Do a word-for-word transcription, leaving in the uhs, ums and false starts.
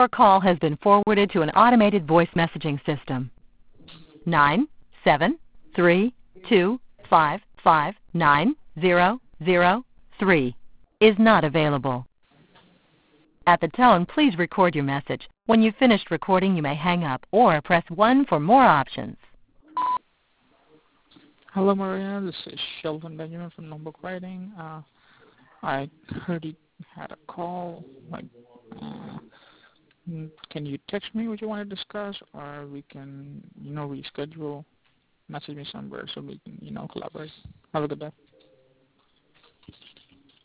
Your call has been forwarded to an automated voice messaging system. Nine seven three two five five nine zero zero three is not available. At the tone, please record your message. When you've finished recording, you may hang up or press one for more options. Hello, Maria. This is Shelvin Benjamin from Notebook Writing. Uh, I heard you had a call. Like, uh, can you text me what you want to discuss, or we can, you know, reschedule? Message me somewhere so we can, you know, collaborate. Have a good day.